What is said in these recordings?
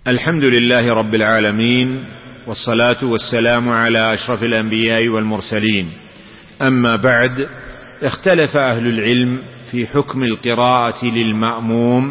الحمد لله رب العالمين، والصلاة والسلام على أشرف الأنبياء والمرسلين. أما بعد، اختلف أهل العلم في حكم القراءة للمأموم،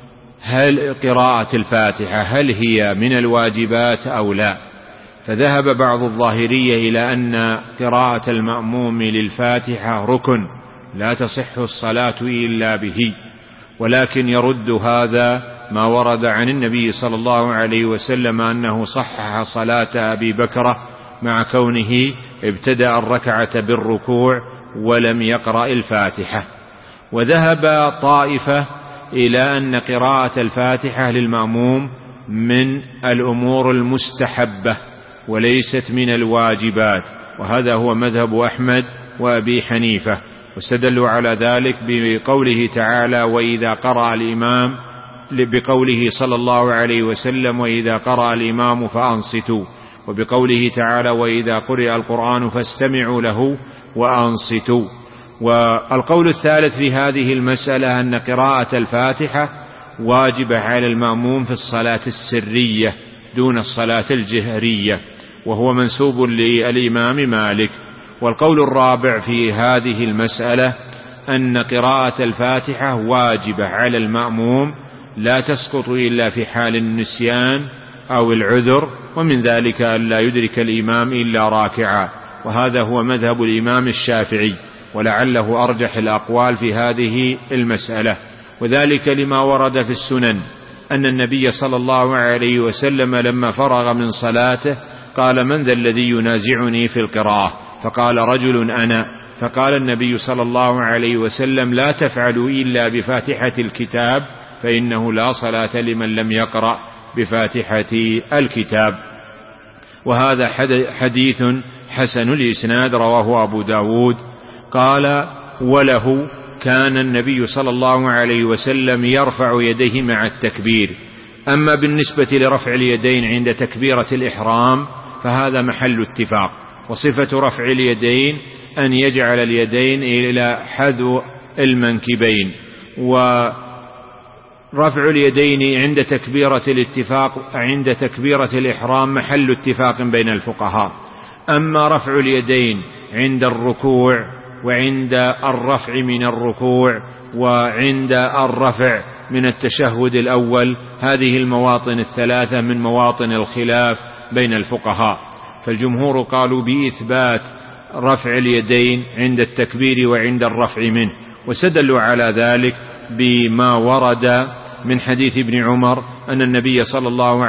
هل قراءة الفاتحة هل هي من الواجبات أو لا؟ فذهب بعض الظاهرية إلى أن قراءة المأموم للفاتحة ركن لا تصح الصلاة إلا به، ولكن يرد هذا ما ورد عن النبي صلى الله عليه وسلم أنه صحح صلاة أبي بكر مع كونه ابتدأ الركعة بالركوع ولم يقرأ الفاتحة. وذهب طائفة إلى أن قراءة الفاتحة للمأموم من الأمور المستحبة وليست من الواجبات، وهذا هو مذهب أحمد وأبي حنيفة، واستدلوا على ذلك بقوله تعالى: وإذا قرأ الإمام، بقوله صلى الله عليه وسلم: وإذا قرأ الإمام فأنصتوا، وبقوله تعالى: وإذا قرئ القرآن فاستمعوا له وأنصتوا. والقول الثالث في هذه المسألة أن قراءة الفاتحة واجبة على المأموم في الصلاة السرية دون الصلاة الجهرية، وهو منسوب للإمام مالك. والقول الرابع في هذه المسألة أن قراءة الفاتحة واجبة على المأموم لا تسقط إلا في حال النسيان أو العذر، ومن ذلك أن لا يدرك الإمام إلا راكعا، وهذا هو مذهب الإمام الشافعي، ولعله أرجح الأقوال في هذه المسألة، وذلك لما ورد في السنن أن النبي صلى الله عليه وسلم لما فرغ من صلاته قال: من ذا الذي ينازعني في القراءة؟ فقال: رجل أنا. فقال النبي صلى الله عليه وسلم: لا تفعلوا إلا بفاتحة الكتاب، فإنه لا صلاة لمن لم يقرأ بفاتحة الكتاب. وهذا حديث حسن الإسناد رواه أبو داود. قال: وله كان النبي صلى الله عليه وسلم يرفع يديه مع التكبير. أما بالنسبة لرفع اليدين عند تكبيرة الإحرام فهذا محل اتفاق، وصفة رفع اليدين أن يجعل اليدين إلى حذو المنكبين، ورفع اليدين عند تكبيرة الإحرام محل اتفاق بين الفقهاء. أما رفع اليدين عند الركوع وعند الرفع من الركوع وعند الرفع من التشهد الأول، هذه المواطن الثلاثة من مواطن الخلاف بين الفقهاء، فالجمهور قالوا بإثبات رفع اليدين عند التكبير وعند الرفع منه، واستدلوا على ذلك بما ورد من حديث ابن عمر أن النبي صلى الله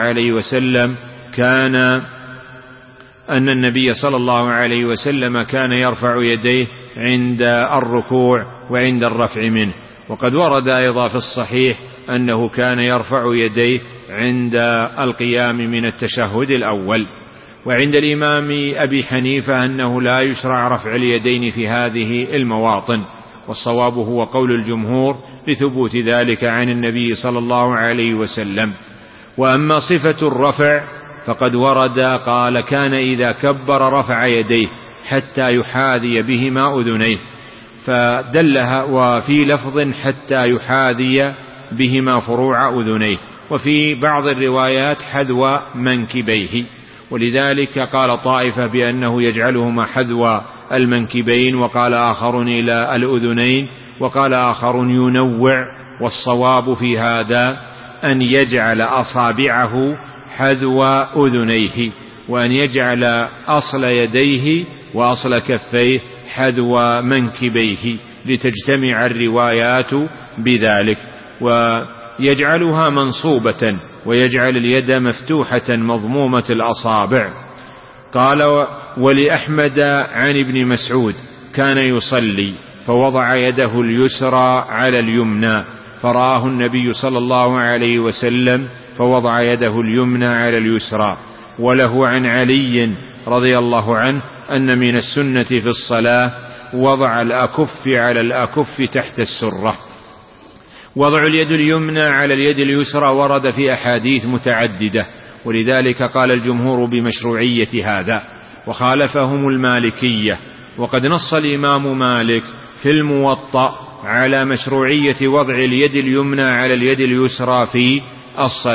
عليه وسلم كان يرفع يديه عند الركوع وعند الرفع منه. وقد ورد أيضا في الصحيح أنه كان يرفع يديه عند القيام من التشهد الأول. وعند الإمام أبي حنيفة أنه لا يشرع رفع اليدين في هذه المواطن، والصواب هو قول الجمهور لثبوت ذلك عن النبي صلى الله عليه وسلم. وأما صفة الرفع فقد ورد قال: كان إذا كبر رفع يديه حتى يحاذي بهما أذنيه، فدلها، وفي لفظ حتى يحاذي بهما فروع أذنيه، وفي بعض الروايات حذو منكبيه، ولذلك قال طائفة بأنه يجعلهما حذو المنكبين، وقال آخرون إلى الأذنين، وقال آخرون ينوع. والصواب في هذا أن يجعل أصابعه حذو أذنيه، وأن يجعل أصل يديه وأصل كفيه حذو منكبيه، لتجتمع الروايات بذلك. ويجعلها منصوبة، ويجعل اليد مفتوحة مضمومة الأصابع. قال: ولأحمد عن ابن مسعود كان يصلي فوضع يده اليسرى على اليمنى، فرآه النبي صلى الله عليه وسلم فوضع يده اليمنى على اليسرى. وله عن علي رضي الله عنه أن من السنة في الصلاة وضع الأكف على الأكف تحت السرة. وضع اليد اليمنى على اليد اليسرى ورد في أحاديث متعددة، ولذلك قال الجمهور بمشروعية هذا، وخالفهم المالكية. وقد نص الإمام مالك في الموطأ على مشروعية وضع اليد اليمنى على اليد اليسرى في الصلاة،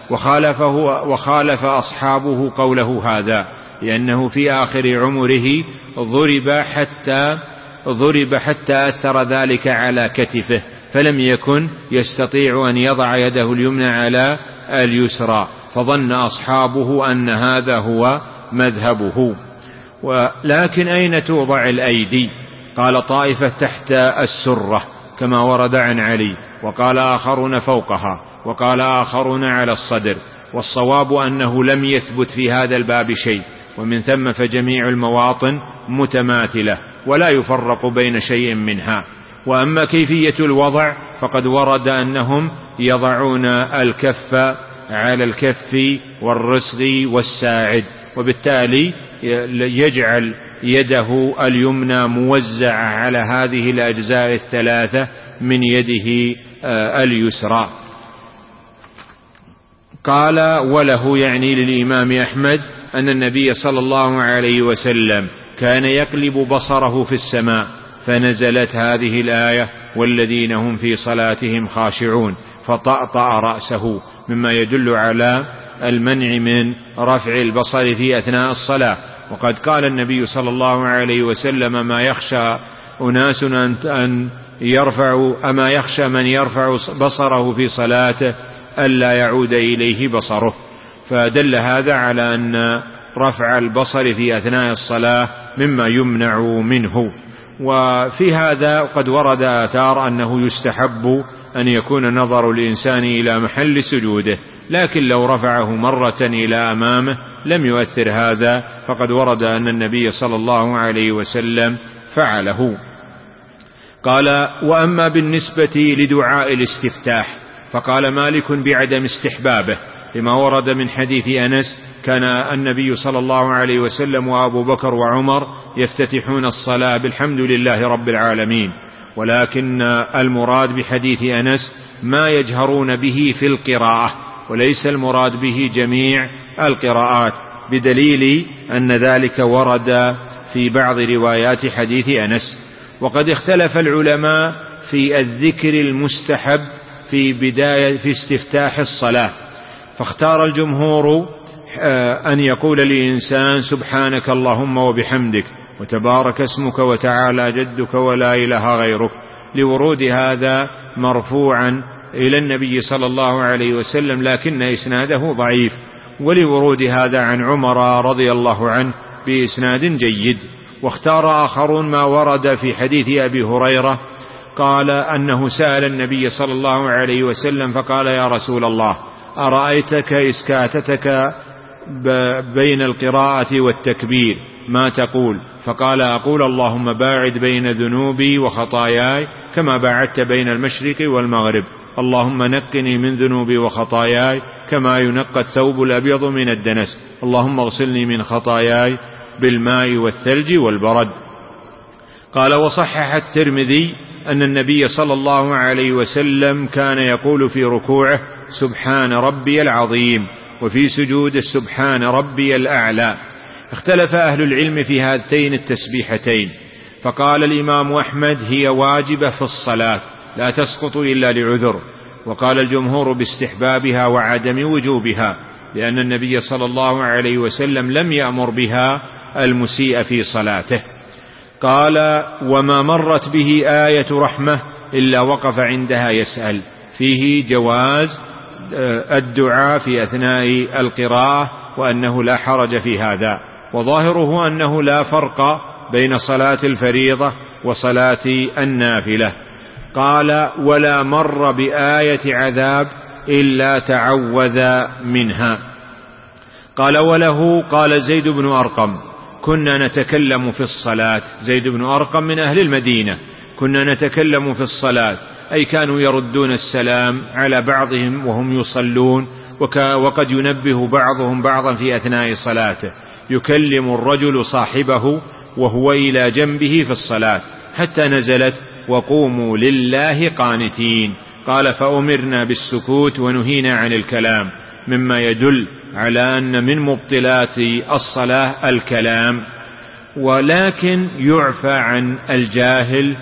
وخالف أصحابه قوله هذا، لأنه في آخر عمره ضرب حتى أثر ذلك على كتفه، فلم يكن يستطيع أن يضع يده اليمنى على اليسرى، فظن أصحابه أن هذا هو مذهبه. ولكن أين توضع الأيدي؟ قال طائفة تحت السرة كما ورد عن علي، وقال آخرون فوقها، وقال آخرون على الصدر، والصواب أنه لم يثبت في هذا الباب شيء، ومن ثم فجميع المواطن متماثلة ولا يفرق بين شيء منها. وأما كيفية الوضع فقد ورد أنهم يضعون الكف على الكف والرسغ والساعد، وبالتالي يجعل يده اليمنى موزعة على هذه الأجزاء الثلاثة من يده اليسرى. قال وله، يعني للإمام أحمد، أن النبي صلى الله عليه وسلم كان يقلب بصره في السماء، فنزلت هذه الآية والذين هم في صلاتهم خاشعون، فطأطأ رأسه، مما يدل على المنع من رفع البصر في أثناء الصلاة. وقد قال النبي صلى الله عليه وسلم: ما يخشى أناس أن يرفعوا، أما يخشى من يرفع بصره في صلاته ألا يعود إليه بصره. فدل هذا على أن رفع البصر في أثناء الصلاة مما يمنع منه. وفي هذا قد ورد آثار أنه يستحب أن يكون نظر الإنسان إلى محل سجوده، لكن لو رفعه مرة إلى أمامه لم يؤثر هذا، فقد ورد أن النبي صلى الله عليه وسلم فعله. قال: وأما بالنسبة لدعاء الاستفتاح فقال مالك بعدم استحبابه، لما ورد من حديث أنس: كان النبي صلى الله عليه وسلم وأبو بكر وعمر يفتتحون الصلاة بالحمد لله رب العالمين، ولكن المراد بحديث أنس ما يجهرون به في القراءة، وليس المراد به جميع القراءات، بدليل أن ذلك ورد في بعض روايات حديث أنس. وقد اختلف العلماء في الذكر المستحب في استفتاح الصلاة، فاختار الجمهور أن يقول الإنسان: سبحانك اللهم وبحمدك وتبارك اسمك وتعالى جدك ولا إله غيرك، لورود هذا مرفوعا إلى النبي صلى الله عليه وسلم، لكن إسناده ضعيف، ولورود هذا عن عمر رضي الله عنه بإسناد جيد. واختار آخرون ما ورد في حديث أبي هريرة، قال أنه سأل النبي صلى الله عليه وسلم فقال: يا رسول الله، أرأيتك إسكاتتك بين القراءة والتكبير ما تقول؟ فقال: أقول اللهم باعد بين ذنوبي وخطاياي كما باعدت بين المشرق والمغرب، اللهم نقني من ذنوبي وخطاياي كما ينقى الثوب الأبيض من الدنس، اللهم اغسلني من خطاياي بالماء والثلج والبرد. قال: وصحح الترمذي أن النبي صلى الله عليه وسلم كان يقول في ركوعه: سبحان ربي العظيم، وفي سجود: سبحان ربي الأعلى. اختلف أهل العلم في هاتين التسبيحتين، فقال الإمام أحمد: هي واجبة في الصلاة لا تسقط إلا لعذر، وقال الجمهور باستحبابها وعدم وجوبها، لأن النبي صلى الله عليه وسلم لم يأمر بها المسيء في صلاته. قال: وما مرت به آية رحمة إلا وقف عندها يسأل، فيه جواز الدعاء في أثناء القراءة، وأنه لا حرج في هذا، وظاهره أنه لا فرق بين صلاة الفريضة وصلاة النافلة. قال: ولا مر بآية عذاب إلا تعوذ منها. قال: وله قال زيد بن أرقم: كنا نتكلم في الصلاة. زيد بن أرقم من أهل المدينة. كنا نتكلم في الصلاة، أي كانوا يردون السلام على بعضهم وهم يصلون، وقد ينبه بعضهم بعضا في أثناء صلاته، يكلم الرجل صاحبه وهو إلى جنبه في الصلاة، حتى نزلت: وقوموا لله قانتين. قال: فأمرنا بالسكوت ونهينا عن الكلام، مما يدل على أن من مبطلات الصلاة الكلام، ولكن يعفى عن الجاهل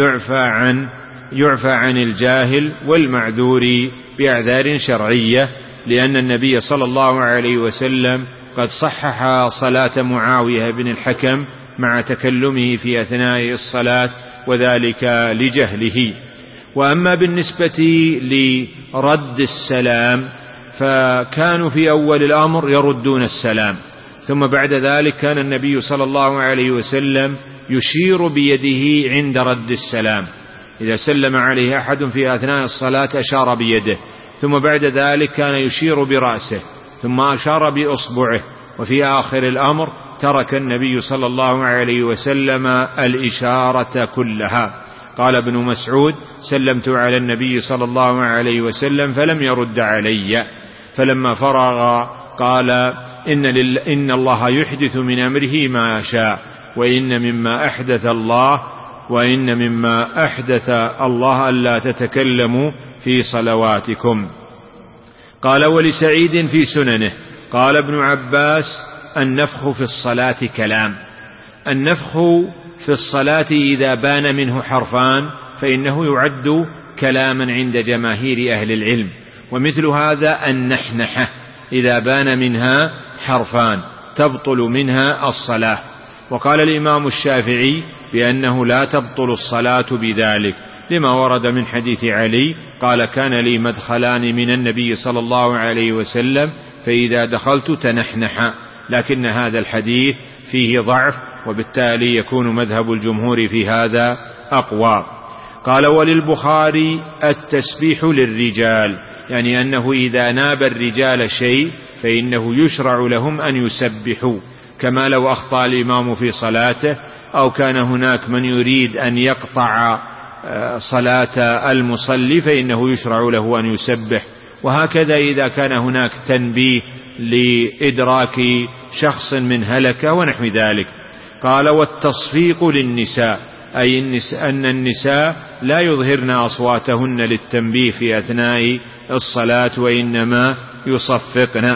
ويعفى عن الجاهل والمعذور بأعذار شرعية، لأن النبي صلى الله عليه وسلم قد صحح صلاة معاوية بن الحكم مع تكلمه في أثناء الصلاة، وذلك لجهله. وأما بالنسبة لرد السلام فكانوا في أول الأمر يردون السلام، ثم بعد ذلك كان النبي صلى الله عليه وسلم يشير بيده عند رد السلام، إذا سلم عليه أحد في أثناء الصلاة أشار بيده، ثم بعد ذلك كان يشير برأسه، ثم أشار بأصبعه، وفي آخر الأمر ترك النبي صلى الله عليه وسلم الإشارة كلها. قال ابن مسعود: سلمت على النبي صلى الله عليه وسلم فلم يرد علي، فلما فرغ قال: إن الله يحدث من أمره ما يشاء، وإن مما أحدث الله ألا تتكلموا في صلواتكم. قال: ولسعيد في سننه قال ابن عباس: النفخ في الصلاة كلام. النفخ في الصلاة إذا بان منه حرفان فإنه يعد كلاما عند جماهير أهل العلم، ومثل هذا النحنحة إذا بان منها حرفان تبطل منها الصلاة. وقال الإمام الشافعي بأنه لا تبطل الصلاة بذلك، لما ورد من حديث علي قال: كان لي مدخلان من النبي صلى الله عليه وسلم فإذا دخلت تنحنح، لكن هذا الحديث فيه ضعف، وبالتالي يكون مذهب الجمهور في هذا أقوى. قال: وللبخاري التسبيح للرجال، يعني أنه إذا ناب الرجال شيء فإنه يشرع لهم أن يسبحوا، كما لو أخطأ الإمام في صلاته أو كان هناك من يريد أن يقطع صلاة المصلي فإنه يشرع له أن يسبح. وهكذا إذا كان هناك تنبيه لإدراك شخص من هلكة ونحو ذلك. قال: والتصفيق للنساء، أي أن النساء لا يظهرن أصواتهن للتنبيه في أثناء الصلاة، وإنما يصفقن.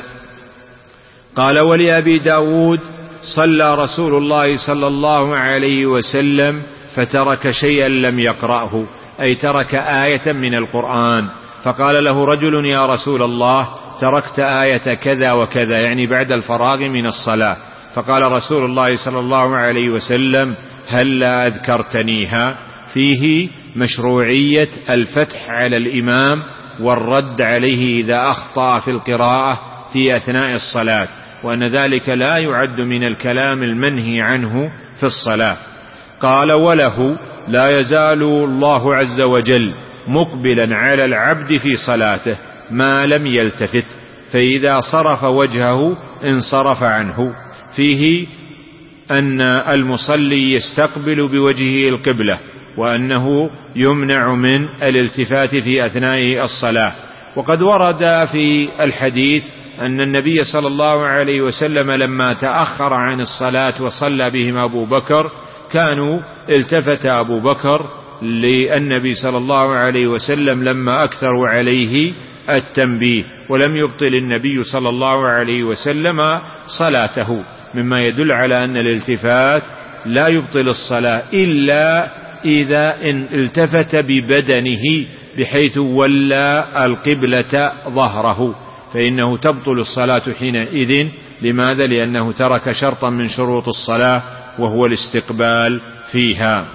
قال: ولأبي داود: صلى رسول الله صلى الله عليه وسلم فترك شيئا لم يقرأه، أي ترك آية من القرآن، فقال له رجل: يا رسول الله، تركت آية كذا وكذا، يعني بعد الفراغ من الصلاة. فقال رسول الله صلى الله عليه وسلم: هلا أذكرتنيها؟ فيه مشروعية الفتح على الإمام والرد عليه إذا أخطأ في القراءة في أثناء الصلاة، وأن ذلك لا يعد من الكلام المنهي عنه في الصلاة. قال: وله: لا يزال الله عز وجل مقبلا على العبد في صلاته ما لم يلتفت، فإذا صرف وجهه انصرف عنه. فيه أن المصلي يستقبل بوجهه القبلة، وأنه يمنع من الالتفات في أثناء الصلاة. وقد ورد في الحديث أن النبي صلى الله عليه وسلم لما تأخر عن الصلاة وصلى بهم أبو بكر كانوا التفت أبو بكر للنبي صلى الله عليه وسلم لما أكثروا عليه التنبيه، ولم يبطل النبي صلى الله عليه وسلم صلاته، مما يدل على أن الالتفات لا يبطل الصلاة إلا إذا التفت ببدنه بحيث ولى القبلة ظهره، فإنه تبطل الصلاة حينئذ. لماذا؟ لأنه ترك شرطا من شروط الصلاة وهو الاستقبال فيها.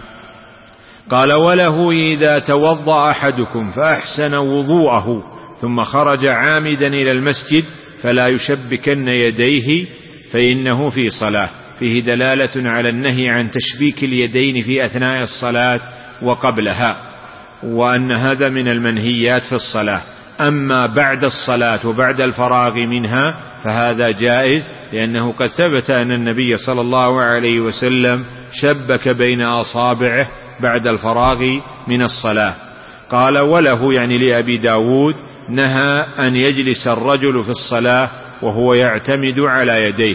قال: وله: إذا توضأ أحدكم فأحسن وضوءه ثم خرج عامدا إلى المسجد فلا يشبكن يديه فإنه في صلاة. فيه دلالة على النهي عن تشبيك اليدين في أثناء الصلاة وقبلها، وأن هذا من المنهيات في الصلاة. أما بعد الصلاة وبعد الفراغ منها فهذا جائز، لأنه قد ثبت أن النبي صلى الله عليه وسلم شبك بين أصابعه بعد الفراغ من الصلاة. قال: وله، يعني لأبي داود، نهى أن يجلس الرجل في الصلاة وهو يعتمد على يديه.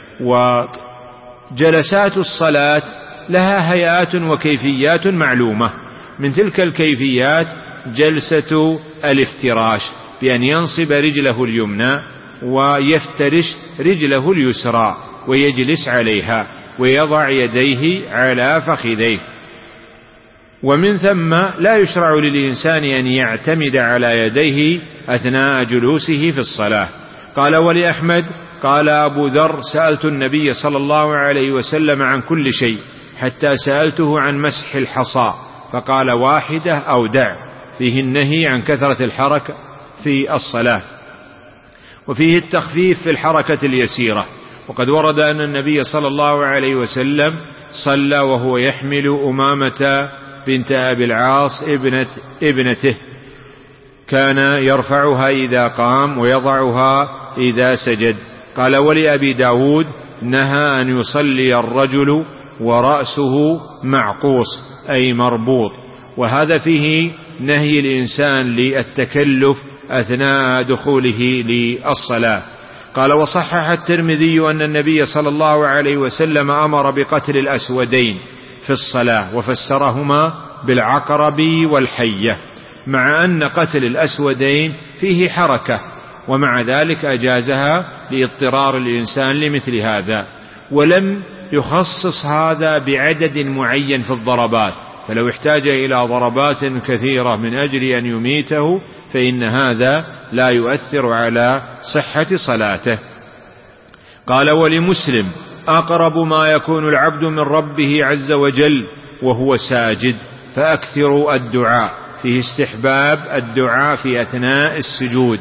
وجلسات الصلاة لها هيئات وكيفيات معلومة، من تلك الكيفيات جلسة الافتراش، بأن ينصب رجله اليمنى ويفترش رجله اليسرى ويجلس عليها ويضع يديه على فخذيه. ومن ثم لا يشرع للإنسان أن يعتمد على يديه أثناء جلوسه في الصلاة. قال ولأحمد قال أبو ذر سألت النبي صلى الله عليه وسلم عن كل شيء حتى سألته عن مسح الحصى فقال واحدة أو دع، فيه النهي عن كثرة الحركة في الصلاة، وفيه التخفيف في الحركة اليسيرة. وقد ورد أن النبي صلى الله عليه وسلم صلى وهو يحمل أمامة بنت أبي العاص ابنته، كان يرفعها إذا قام ويضعها إذا سجد. قال ولأبي داود نهى أن يصلي الرجل ورأسه معقوس أي مربوط، وهذا فيه نهي الإنسان للتكلف أثناء دخوله للصلاة. قال وصحح الترمذي أن النبي صلى الله عليه وسلم أمر بقتل الأسودين في الصلاة وفسرهما بالعقرب والحية، مع أن قتل الأسودين فيه حركة، ومع ذلك أجازها لاضطرار الإنسان لمثل هذا، ولم يخصص هذا بعدد معين في الضربات، فلو احتاج إلى ضربات كثيرة من أجل أن يميته فإن هذا لا يؤثر على صحة صلاته. قال ولمسلم أقرب ما يكون العبد من ربه عز وجل وهو ساجد فأكثروا الدعاء، فيه استحباب الدعاء في أثناء السجود،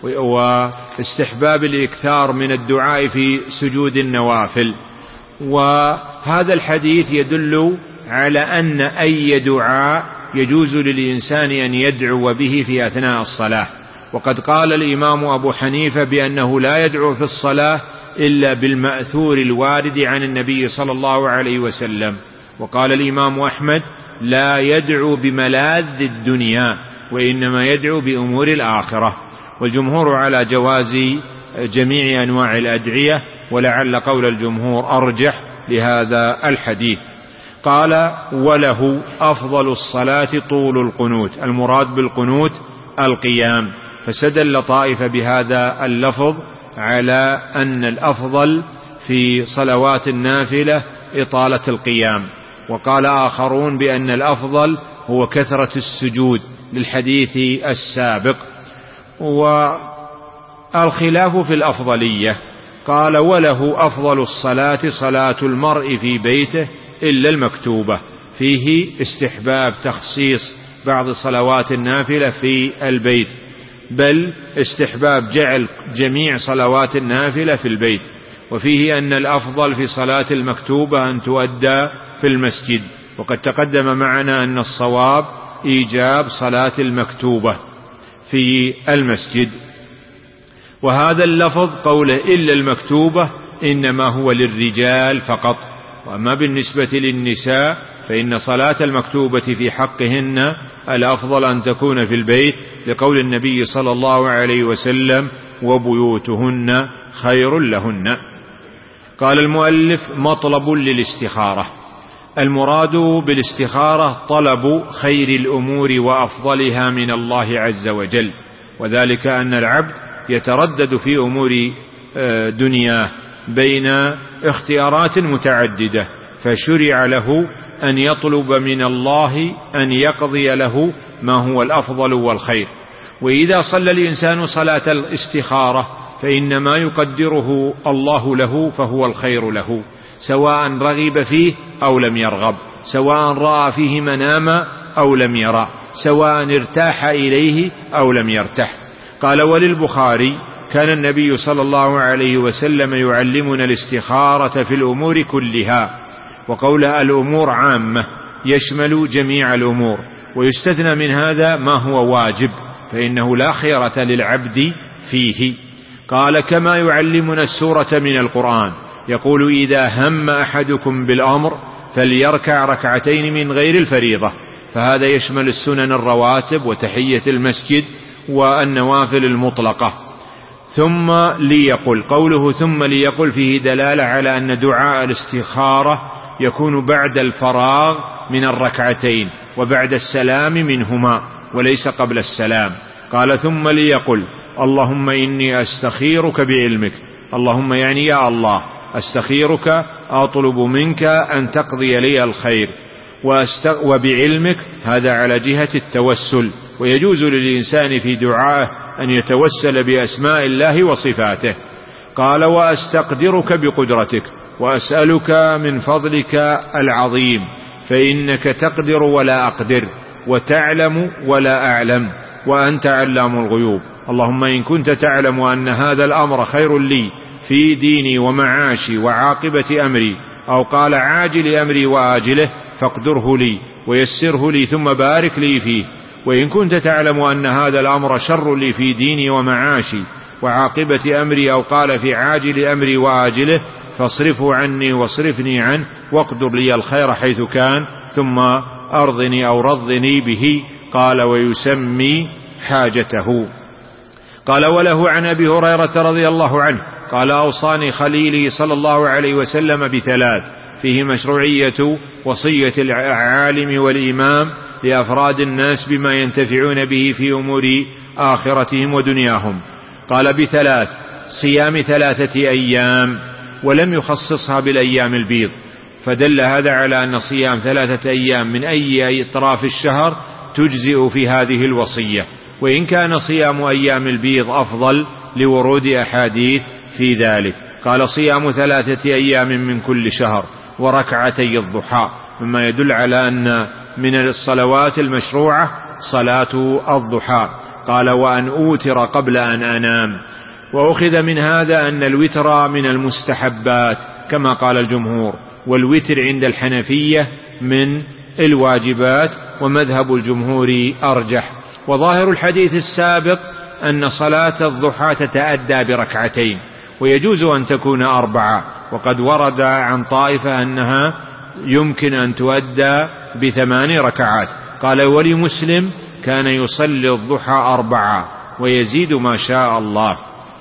واستحباب الإكثار من الدعاء في سجود النوافل. وهذا الحديث يدل على أن أي دعاء يجوز للإنسان أن يدعو به في أثناء الصلاة. وقد قال الإمام أبو حنيفة بأنه لا يدعو في الصلاة إلا بالمأثور الوارد عن النبي صلى الله عليه وسلم. وقال الإمام أحمد لا يدعو بملاذ الدنيا وإنما يدعو بأمور الآخرة. والجمهور على جواز جميع أنواع الأدعية، ولعل قول الجمهور أرجح لهذا الحديث. قال وله أفضل الصلاة طول القنوت، المراد بالقنوت القيام، فاستدل طائفة بهذا اللفظ على أن الأفضل في صلوات النافلة إطالة القيام، وقال آخرون بأن الأفضل هو كثرة السجود للحديث السابق، والخلاف في الأفضلية. قال وله أفضل الصلاة صلاة المرء في بيته إلا المكتوبة، فيه استحباب تخصيص بعض صلوات النافلة في البيت، بل استحباب جعل جميع صلوات النافلة في البيت. وفيه أن الأفضل في صلاة المكتوبة أن تؤدى في المسجد، وقد تقدم معنا أن الصواب إيجاب صلاة المكتوبة في المسجد. وهذا اللفظ قوله إلا المكتوبة إنما هو للرجال فقط، وأما بالنسبة للنساء فإن صلاة المكتوبة في حقهن الأفضل أن تكون في البيت، لقول النبي صلى الله عليه وسلم وبيوتهن خير لهن. قال المؤلف مطلب للاستخارة، المراد بالاستخارة طلب خير الأمور وأفضلها من الله عز وجل، وذلك أن العبد يتردد في أمور دنياه بين اختيارات متعددة، فشرع له أن يطلب من الله أن يقضي له ما هو الأفضل والخير. وإذا صلى الإنسان صلاة الاستخارة فإن ما يقدره الله له فهو الخير له، سواء رغب فيه أو لم يرغب، سواء رأى فيه مناما أو لم يرى، سواء ارتاح إليه أو لم يرتاح. قال وللبخاري كان النبي صلى الله عليه وسلم يعلمنا الاستخارة في الأمور كلها، وقول الأمور عامة يشمل جميع الأمور، ويستثنى من هذا ما هو واجب فإنه لا خيرة للعبد فيه. قال كما يعلمنا السورة من القرآن، يقول إذا هم أحدكم بالأمر فليركع ركعتين من غير الفريضة، فهذا يشمل السنن الرواتب وتحية المسجد والنوافل المطلقة. ثم ليقل، قوله ثم ليقل فيه دلالة على أن دعاء الاستخارة يكون بعد الفراغ من الركعتين وبعد السلام منهما وليس قبل السلام. قال ثم ليقل اللهم إني أستخيرك بعلمك، اللهم يعني يا الله أستخيرك أطلب منك أن تقضي لي الخير، وبعلمك، هذا على جهة التوسل. ويجوز للإنسان في دعائه أن يتوسل بأسماء الله وصفاته. قال: وأستقدرك بقدرتك وأسألك من فضلك العظيم، فإنك تقدر ولا أقدر، وتعلم ولا أعلم، وأنت علام الغيوب. اللهم إن كنت تعلم أن هذا الأمر خير لي في ديني ومعاشي وعاقبة أمري، أو قال عاجل أمري وآجله، فاقدره لي ويسره لي ثم بارك لي فيه. وإن كنت تعلم أن هذا الأمر شر لي في ديني ومعاشي وعاقبة أمري، أو قال في عاجل أمري وآجله، فاصرفه عني واصرفني عنه، واقدر لي الخير حيث كان، ثم أرضني أو رضني به. قال: ويسمي حاجته. قال: وله عن أبي هريرة رضي الله عنه قال: أوصاني خليلي صلى الله عليه وسلم بثلاث، فيه مشروعية وصية العالم والإمام لأفراد الناس بما ينتفعون به في أمور آخرتهم ودنياهم. قال: بثلاث: صيام 3 أيام، ولم يخصصها بالأيام البيض، فدل هذا على أن صيام 3 أيام من أي أطراف الشهر تجزئ في هذه الوصية، وإن كان صيام أيام البيض أفضل لورود أحاديث في ذلك. قال: صيام 3 أيام من كل شهر، وركعتي الضحى، مما يدل على أن من الصلوات المشروعة صلاة الضحى. قال: وأن أوتر قبل أن أنام. وأخذ من هذا أن الوتر من المستحبات كما قال الجمهور، والوتر عند الحنفية من الواجبات، ومذهب الجمهور أرجح. وظاهر الحديث السابق أن صلاة الضحى تتأدى بركعتين، ويجوز أن تكون 4، وقد ورد عن طائفة أنها يمكن أن تؤدى ب8 ركعات. قال: ولمسلم كان يصلي الضحى 4 ويزيد ما شاء الله.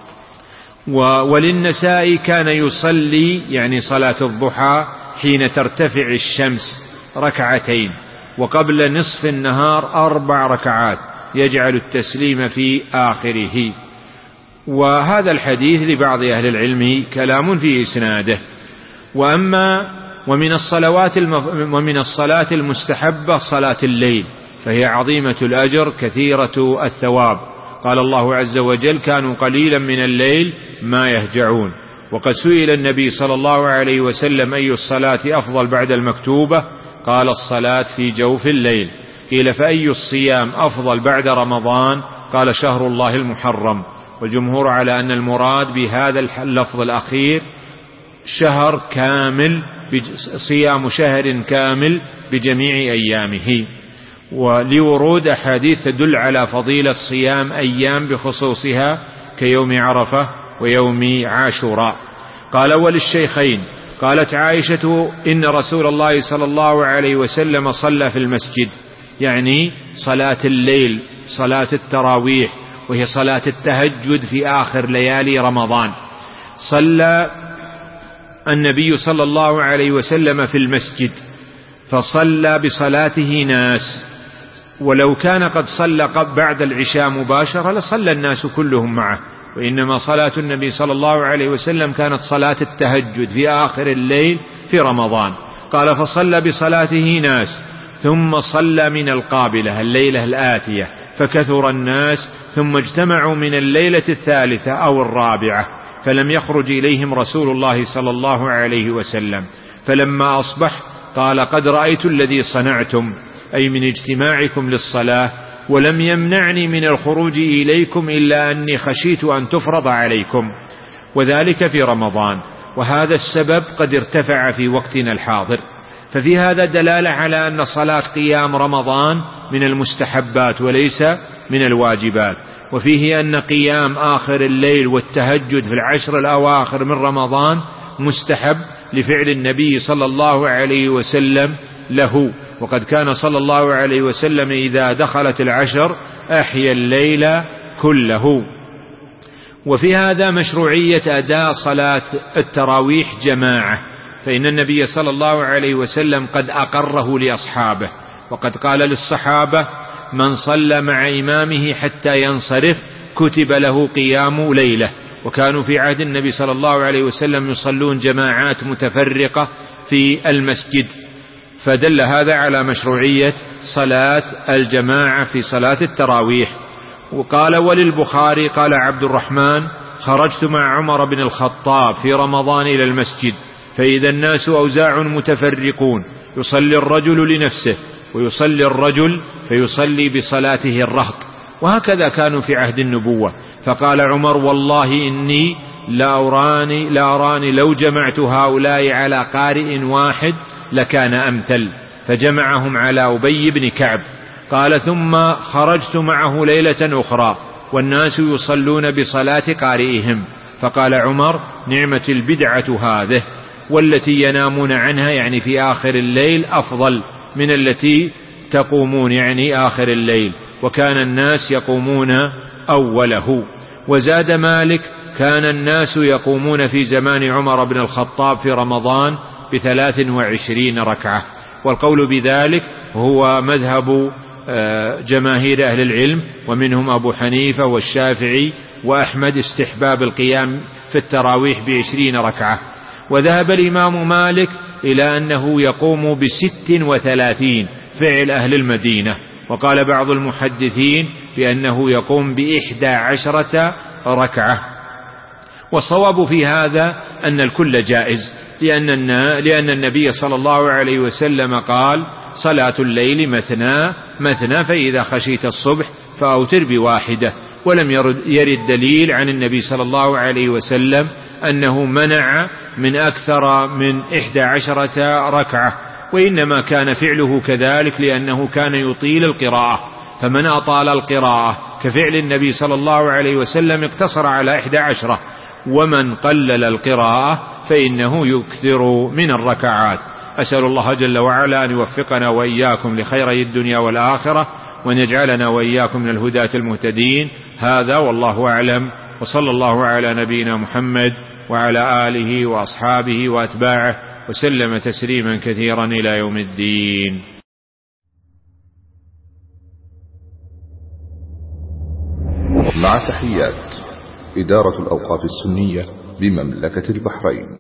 وللنساء كان يصلي يعني صلاة الضحى حين ترتفع الشمس 2 وقبل نصف النهار 4 ركعات، يجعل التسليم في آخره. وهذا الحديث لبعض أهل العلم كلام في إسناده. ومن الصلاة المستحبة صلاة الليل، فهي عظيمة الأجر كثيرة الثواب. قال الله عز وجل: كانوا قليلا من الليل ما يهجعون. وقد سئل النبي صلى الله عليه وسلم: أي الصلاة أفضل بعد المكتوبة؟ قال: الصلاة في جوف الليل. قيل: فأي الصيام أفضل بعد رمضان؟ قال: شهر الله المحرم. والجمهور على أن المراد بهذا اللفظ الأخير شهر كامل، صيام شهر كامل بجميع أيامه، ولورود أحاديث تدل على فضيلة صيام أيام بخصوصها كيوم عرفة ويوم عاشوراء. قال: وللشيخين قالت عائشة: إن رسول الله صلى الله عليه وسلم صلى في المسجد، يعني صلاة الليل، صلاة التراويح، وهي صلاة التهجد في آخر ليالي رمضان. صلى النبي صلى الله عليه وسلم في المسجد، فصلى بصلاته ناس، ولو كان قد صلى بعد العشاء مباشرة لصلى الناس كلهم معه، وإنما صلاة النبي صلى الله عليه وسلم كانت صلاة التهجد في آخر الليل في رمضان. قال: فصلى بصلاته ناس، ثم صلى من القابلة الليلة الآتية، فكثر الناس، ثم اجتمعوا من الليلة 3 أو 4، فلم يخرج إليهم رسول الله صلى الله عليه وسلم. فلما أصبح قال: قد رأيت الذي صنعتم، أي من اجتماعكم للصلاة، ولم يمنعني من الخروج إليكم إلا أني خشيت أن تفرض عليكم، وذلك في رمضان، وهذا السبب قد ارتفع في وقتنا الحاضر. ففي هذا دلالة على أن صلاة قيام رمضان من المستحبات وليس من الواجبات. وفيه أن قيام آخر الليل والتهجد في العشر الأواخر من رمضان مستحب لفعل النبي صلى الله عليه وسلم له، وقد كان صلى الله عليه وسلم إذا دخلت العشر أحيا الليل كله. وفي هذا مشروعية أداء صلاة التراويح جماعة، فإن النبي صلى الله عليه وسلم قد أقره لأصحابه، وقد قال للصحابة: من صلى مع إمامه حتى ينصرف كتب له قيام ليلة. وكانوا في عهد النبي صلى الله عليه وسلم يصلون جماعات متفرقة في المسجد، فدل هذا على مشروعية صلاة الجماعة في صلاة التراويح. وقال وللبخاري قال عبد الرحمن: خرجت مع عمر بن الخطاب في رمضان إلى المسجد فإذا الناس أوزاع متفرقون، يصلي الرجل لنفسه ويصلي الرجل فيصلي بصلاته الرهط، وهكذا كانوا في عهد النبوة. فقال عمر: والله إني لا أراني لو جمعت هؤلاء على قارئ واحد لكان أمثل، فجمعهم على أبي بن كعب. قال: ثم خرجت معه ليلة أخرى والناس يصلون بصلاة قارئهم، فقال عمر: نعمة البدعة هذه، والتي ينامون عنها يعني في آخر الليل أفضل من التي تقومون يعني آخر الليل، وكان الناس يقومون أوله. وزاد مالك: كان الناس يقومون في زمان عمر بن الخطاب في رمضان ب23 ركعة. والقول بذلك هو مذهب جماهير أهل العلم، ومنهم أبو حنيفة والشافعي وأحمد استحباب القيام في التراويح ب20 ركعة. وذهب الإمام مالك إلى أنه يقوم ب36 فعل أهل المدينة، وقال بعض المحدثين بأنه يقوم ب11 ركعة. والصواب في هذا أن الكل جائز، لأن النبي صلى الله عليه وسلم قال: صلاة الليل مثنى مثنى، فإذا خشيت الصبح فأوتر بواحدة. ولم يرد دليل عن النبي صلى الله عليه وسلم أنه منع من أكثر من 11 ركعة، وإنما كان فعله كذلك لأنه كان يطيل القراءة، فمن أطال القراءة كفعل النبي صلى الله عليه وسلم اقتصر على 11، ومن قلل القراءة فإنه يكثر من الركعات. أسأل الله جل وعلا أن يوفقنا وإياكم لخيري الدنيا والآخرة، وأن يجعلنا وإياكم من الهداة المهتدين. هذا والله أعلم، وصلى الله على نبينا محمد وعلى آله وأصحابه وأتباعه وسلم تسليما كثيرا إلى يوم الدين. مع تحيات إدارة الأوقاف السنية بمملكة البحرين.